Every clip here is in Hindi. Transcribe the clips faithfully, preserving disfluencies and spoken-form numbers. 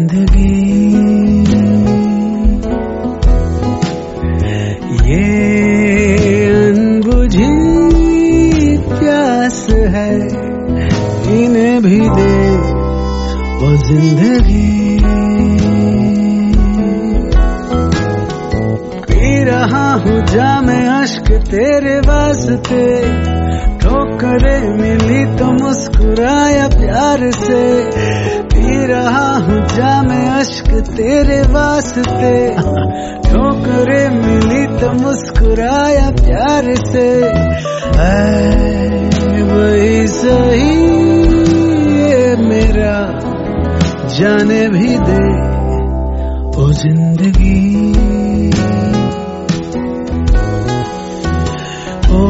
जिंदगी ये अनबुझी प्यास है, इन्हें भी दे ओ जिंदगी। पी रहा हूँ जामे अश्क तेरे वास्ते, ठोकरे मिली तो मुस्कुराया प्यार से। पी रहा हूँ जामे अश्क तेरे वास्ते, ठोकरे मिली तो मुस्कुराया प्यार से। ऐ वही सही ये मेरा जाने भी दे ओ जिंदगी। ओ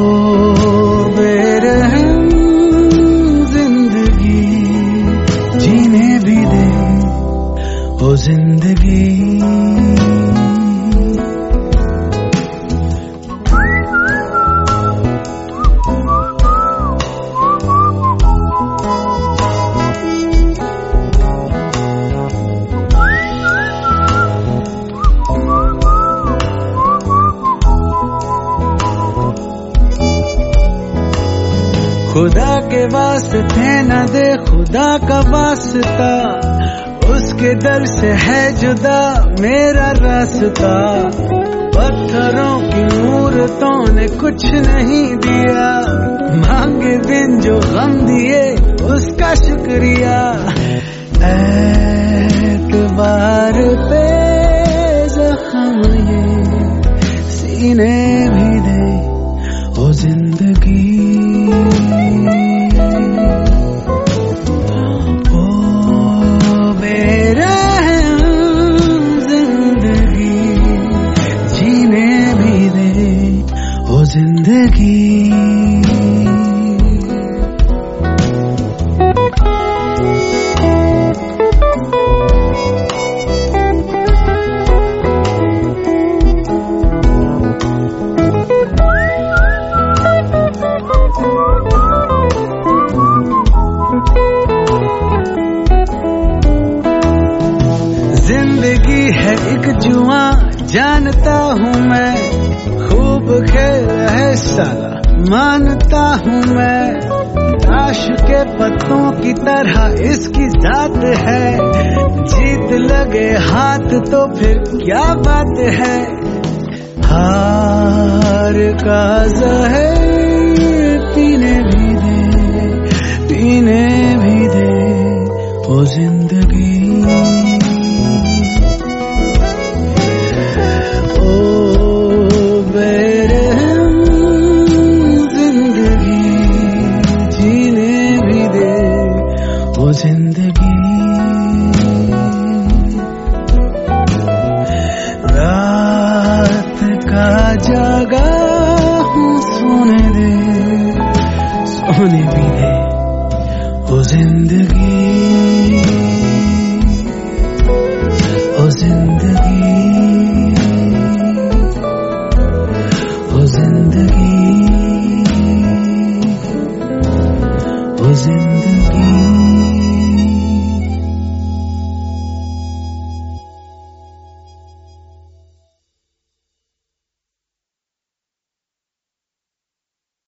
बेरहम जिंदगी जीने भी दे ओ जिंदगी। खुदा के वास्ते न दे खुदा का वास्ता, उसके दर से है जुदा मेरा रास्ता। पत्थरों की मूर्तों ने कुछ नहीं दिया, मांगे बिन जो गम दिए उसका शुक्रिया। ऐतबार पे ज़ख्म ये सीने भी दे ओ जिंदगी। ओ बेरहम जिंदगी जीने भी दे ओ जिंदगी। जिंदगी है एक जुआ जानता हूँ मैं, खूब खेल है साला मानता हूँ मैं। ताश के पत्तों की तरह इसकी जात है, जीत लगे हाथ तो फिर क्या बात है। हार का ज़हर पीने भी दे, पीने भी दे ओ जिंदगी। जिंदगी रात का जागा हूँ, सोने दे सोने भी दे ओ जिंदगी। ओ जिंदगी ओ जिंदगी ओ जिंदगी।